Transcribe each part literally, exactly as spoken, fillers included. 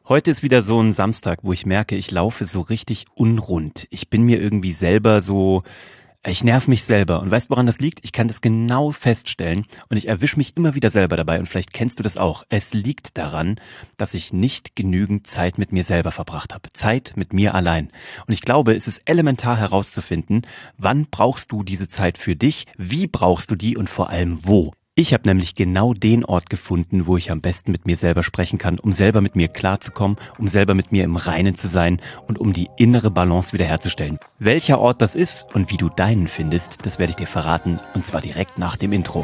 Heute ist wieder so ein Samstag, wo ich merke, ich laufe so richtig unrund. Ich bin mir irgendwie selber so, ich nerv mich selber. Und weißt du, woran das liegt? Ich kann das genau feststellen und ich erwische mich immer wieder selber dabei. Und vielleicht kennst du das auch. Es liegt daran, dass ich nicht genügend Zeit mit mir selber verbracht habe. Zeit mit mir allein. Und ich glaube, es ist elementar herauszufinden, wann brauchst du diese Zeit für dich, wie brauchst du die und vor allem wo. Ich habe nämlich genau den Ort gefunden, wo ich am besten mit mir selber sprechen kann, um selber mit mir klarzukommen, um selber mit mir im Reinen zu sein und um die innere Balance wiederherzustellen. Welcher Ort das ist und wie du deinen findest, das werde ich dir verraten, und zwar direkt nach dem Intro.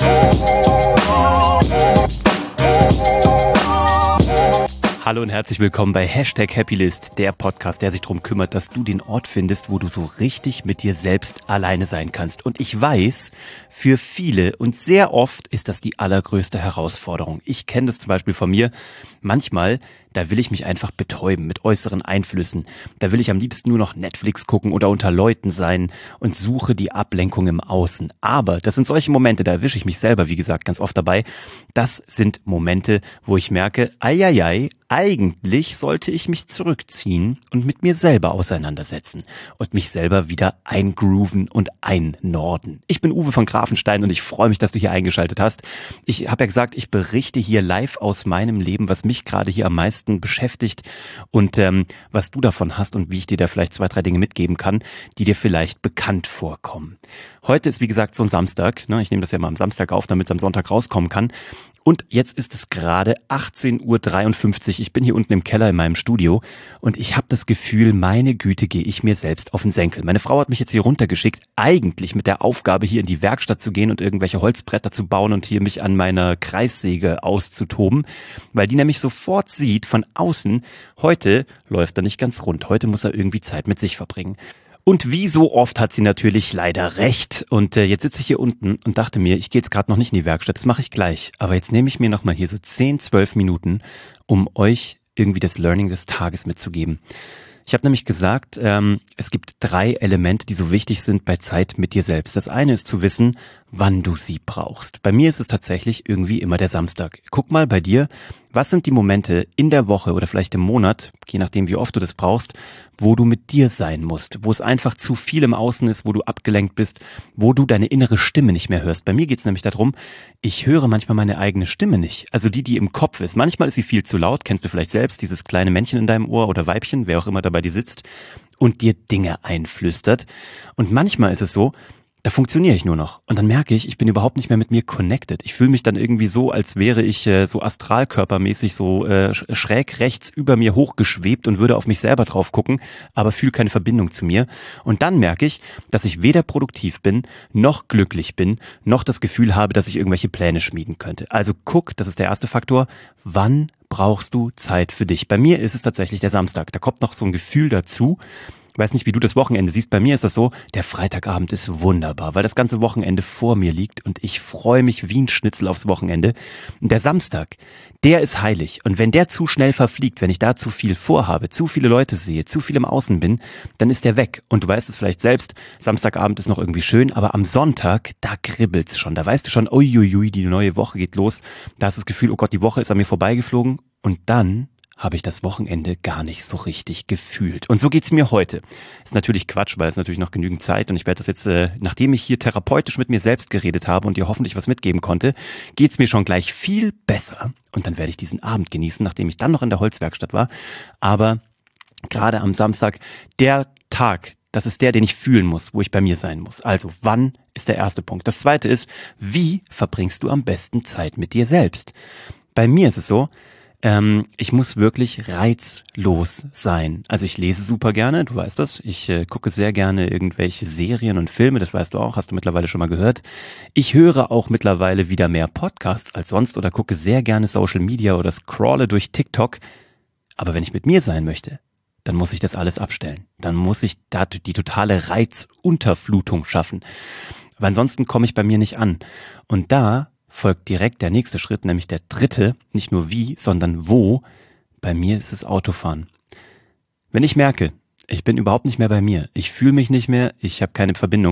Hallo und herzlich willkommen bei Hashtag Happylist, der Podcast, der sich darum kümmert, dass du den Ort findest, wo du so richtig mit dir selbst alleine sein kannst. Und ich weiß, für viele und sehr oft ist das die allergrößte Herausforderung. Ich kenne das zum Beispiel von mir. Manchmal, da will ich mich einfach betäuben mit äußeren Einflüssen. Da will ich am liebsten nur noch Netflix gucken oder unter Leuten sein und suche die Ablenkung im Außen. Aber das sind solche Momente, da erwische ich mich selber, wie gesagt, ganz oft dabei. Das sind Momente, wo ich merke, eieiei, eigentlich sollte ich mich zurückziehen und mit mir selber auseinandersetzen und mich selber wieder eingrooven und einnorden. Ich bin Uwe von Grafenstein und ich freue mich, dass du hier eingeschaltet hast. Ich habe ja gesagt, ich berichte hier live aus meinem Leben, was mich gerade hier am meisten beschäftigt und ähm, was du davon hast und wie ich dir da vielleicht zwei, drei Dinge mitgeben kann, die dir vielleicht bekannt vorkommen. Heute ist wie gesagt so ein Samstag, ne? Ich nehme das ja mal am Samstag auf, damit es am Sonntag rauskommen kann. Und jetzt ist es gerade achtzehn Uhr dreiundfünfzig. Ich bin hier unten im Keller in meinem Studio und ich habe das Gefühl, meine Güte, gehe ich mir selbst auf den Senkel. Meine Frau hat mich jetzt hier runtergeschickt, eigentlich mit der Aufgabe, hier in die Werkstatt zu gehen und irgendwelche Holzbretter zu bauen und hier mich an meiner Kreissäge auszutoben, weil die nämlich sofort sieht von außen, heute läuft er nicht ganz rund, heute muss er irgendwie Zeit mit sich verbringen. Und wie so oft hat sie natürlich leider recht. Und äh, jetzt sitze ich hier unten und dachte mir, ich gehe jetzt gerade noch nicht in die Werkstatt, das mache ich gleich. Aber jetzt nehme ich mir nochmal hier so zehn, zwölf Minuten, um euch irgendwie das Learning des Tages mitzugeben. Ich habe nämlich gesagt, ähm, es gibt drei Elemente, die so wichtig sind bei Zeit mit dir selbst. Das eine ist zu wissen, wann du sie brauchst. Bei mir ist es tatsächlich irgendwie immer der Samstag. Guck mal bei dir, was sind die Momente in der Woche oder vielleicht im Monat, je nachdem wie oft du das brauchst, wo du mit dir sein musst, wo es einfach zu viel im Außen ist, wo du abgelenkt bist, wo du deine innere Stimme nicht mehr hörst. Bei mir geht es nämlich darum, ich höre manchmal meine eigene Stimme nicht, also die, die im Kopf ist. Manchmal ist sie viel zu laut, kennst du vielleicht selbst, dieses kleine Männchen in deinem Ohr oder Weibchen, wer auch immer da bei dir sitzt und dir Dinge einflüstert. Und manchmal ist es so, da funktioniere ich nur noch. Und dann merke ich, ich bin überhaupt nicht mehr mit mir connected. Ich fühle mich dann irgendwie so, als wäre ich äh, so astralkörpermäßig so äh, schräg rechts über mir hochgeschwebt und würde auf mich selber drauf gucken, aber fühle keine Verbindung zu mir. Und dann merke ich, dass ich weder produktiv bin, noch glücklich bin, noch das Gefühl habe, dass ich irgendwelche Pläne schmieden könnte. Also guck, das ist der erste Faktor, wann brauchst du Zeit für dich? Bei mir ist es tatsächlich der Samstag. Da kommt noch so ein Gefühl dazu. Ich weiß nicht, wie du das Wochenende siehst. Bei mir ist das so, der Freitagabend ist wunderbar, weil das ganze Wochenende vor mir liegt und ich freue mich wie ein Schnitzel aufs Wochenende. Und der Samstag, der ist heilig. Und wenn der zu schnell verfliegt, wenn ich da zu viel vorhabe, zu viele Leute sehe, zu viel im Außen bin, dann ist der weg. Und du weißt es vielleicht selbst, Samstagabend ist noch irgendwie schön, aber am Sonntag, da kribbelt's schon. Da weißt du schon, uiuiui, die neue Woche geht los. Da hast du das Gefühl, oh Gott, die Woche ist an mir vorbeigeflogen. Und dann habe ich das Wochenende gar nicht so richtig gefühlt. Und so geht's mir heute. Ist natürlich Quatsch, weil es natürlich noch genügend Zeit und ich werde das jetzt, äh, nachdem ich hier therapeutisch mit mir selbst geredet habe und dir hoffentlich was mitgeben konnte, geht's mir schon gleich viel besser. Und dann werde ich diesen Abend genießen, nachdem ich dann noch in der Holzwerkstatt war. Aber gerade am Samstag, der Tag, das ist der, den ich fühlen muss, wo ich bei mir sein muss. Also, wann ist der erste Punkt? Das zweite ist, wie verbringst du am besten Zeit mit dir selbst? Bei mir ist es so, Ähm, ich muss wirklich reizlos sein. Also ich lese super gerne, du weißt das. Ich äh, gucke sehr gerne irgendwelche Serien und Filme, das weißt du auch, hast du mittlerweile schon mal gehört. Ich höre auch mittlerweile wieder mehr Podcasts als sonst oder gucke sehr gerne Social Media oder scrolle durch TikTok. Aber wenn ich mit mir sein möchte, dann muss ich das alles abstellen. Dann muss ich da die totale Reizunterflutung schaffen. Aber ansonsten komme ich bei mir nicht an. Und da folgt direkt der nächste Schritt, nämlich der dritte, nicht nur wie, sondern wo. Bei mir ist es Autofahren. Wenn ich merke, ich bin überhaupt nicht mehr bei mir, ich fühle mich nicht mehr, ich habe keine Verbindung,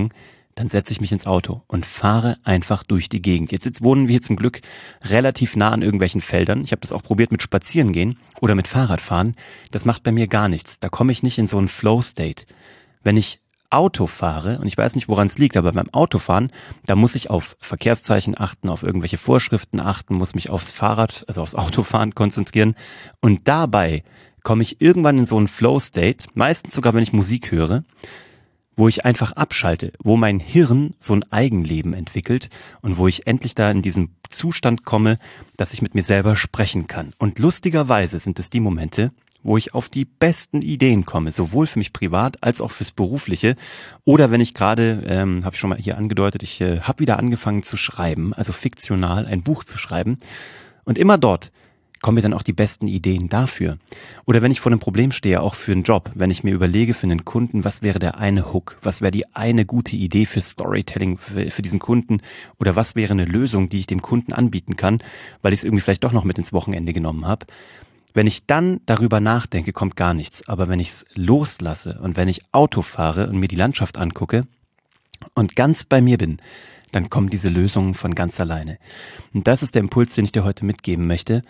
dann setze ich mich ins Auto und fahre einfach durch die Gegend. Jetzt, jetzt wohnen wir hier zum Glück relativ nah an irgendwelchen Feldern. Ich habe das auch probiert mit Spazierengehen oder mit Fahrradfahren. Das macht bei mir gar nichts. Da komme ich nicht in so einen Flow-State. Wenn ich Auto fahre, und ich weiß nicht, woran es liegt, aber beim Autofahren, da muss ich auf Verkehrszeichen achten, auf irgendwelche Vorschriften achten, muss mich aufs Fahrrad, also aufs Autofahren konzentrieren. Und dabei komme ich irgendwann in so einen Flow-State, meistens sogar, wenn ich Musik höre, wo ich einfach abschalte, wo mein Hirn so ein Eigenleben entwickelt und wo ich endlich da in diesen Zustand komme, dass ich mit mir selber sprechen kann. Und lustigerweise sind es die Momente, wo ich auf die besten Ideen komme, sowohl für mich privat als auch fürs Berufliche. Oder wenn ich gerade, ähm, habe ich schon mal hier angedeutet, ich äh, habe wieder angefangen zu schreiben, also fiktional ein Buch zu schreiben. Und immer dort kommen mir dann auch die besten Ideen dafür. Oder wenn ich vor einem Problem stehe, auch für einen Job, wenn ich mir überlege für einen Kunden, was wäre der eine Hook, was wäre die eine gute Idee für Storytelling für, für diesen Kunden oder was wäre eine Lösung, die ich dem Kunden anbieten kann, weil ich es irgendwie vielleicht doch noch mit ins Wochenende genommen habe. Wenn ich dann darüber nachdenke, kommt gar nichts. Aber wenn ich es loslasse und wenn ich Auto fahre und mir die Landschaft angucke und ganz bei mir bin, dann kommen diese Lösungen von ganz alleine. Und das ist der Impuls, den ich dir heute mitgeben möchte.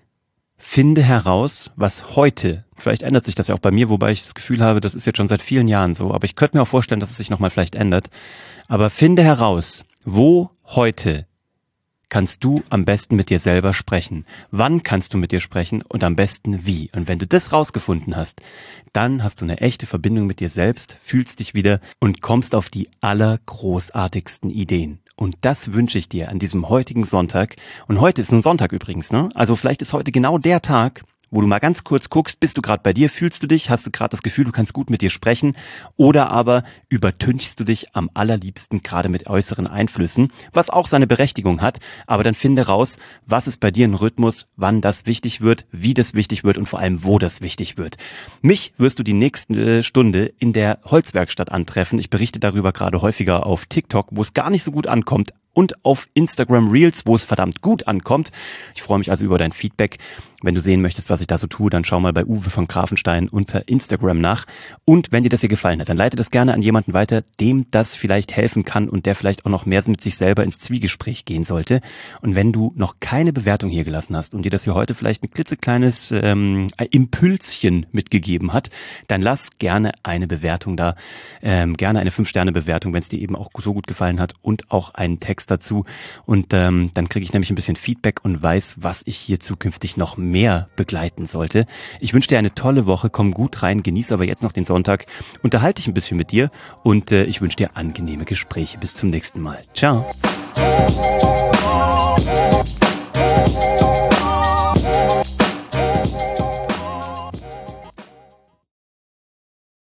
Finde heraus, was heute, vielleicht ändert sich das ja auch bei mir, wobei ich das Gefühl habe, das ist jetzt schon seit vielen Jahren so, aber ich könnte mir auch vorstellen, dass es sich nochmal vielleicht ändert. Aber finde heraus, wo heute kannst du am besten mit dir selber sprechen? Wann kannst du mit dir sprechen und am besten wie? Und wenn du das rausgefunden hast, dann hast du eine echte Verbindung mit dir selbst, fühlst dich wieder und kommst auf die allergroßartigsten Ideen. Und das wünsche ich dir an diesem heutigen Sonntag. Und heute ist ein Sonntag übrigens, ne? Also vielleicht ist heute genau der Tag, wo du mal ganz kurz guckst, bist du gerade bei dir, fühlst du dich, hast du gerade das Gefühl, du kannst gut mit dir sprechen oder aber übertünchst du dich am allerliebsten gerade mit äußeren Einflüssen, was auch seine Berechtigung hat, aber dann finde raus, was ist bei dir ein Rhythmus, wann das wichtig wird, wie das wichtig wird und vor allem, wo das wichtig wird. Mich wirst du die nächste Stunde in der Holzwerkstatt antreffen. Ich berichte darüber gerade häufiger auf TikTok, wo es gar nicht so gut ankommt, und auf Instagram Reels, wo es verdammt gut ankommt. Ich freue mich also über dein Feedback. Wenn du sehen möchtest, was ich da so tue, dann schau mal bei Uwe von Grafenstein unter Instagram nach. Und wenn dir das hier gefallen hat, dann leite das gerne an jemanden weiter, dem das vielleicht helfen kann und der vielleicht auch noch mehr mit sich selber ins Zwiegespräch gehen sollte. Und wenn du noch keine Bewertung hier gelassen hast und dir das hier heute vielleicht ein klitzekleines ähm, Impulschen mitgegeben hat, dann lass gerne eine Bewertung da. Ähm, gerne eine fünf Sterne Bewertung, wenn es dir eben auch so gut gefallen hat und auch einen Text dazu. Und ähm, dann kriege ich nämlich ein bisschen Feedback und weiß, was ich hier zukünftig noch mehr begleiten sollte. Ich wünsche dir eine tolle Woche, komm gut rein, genieß aber jetzt noch den Sonntag, unterhalte dich ein bisschen mit dir und äh, ich wünsche dir angenehme Gespräche. Bis zum nächsten Mal. Ciao.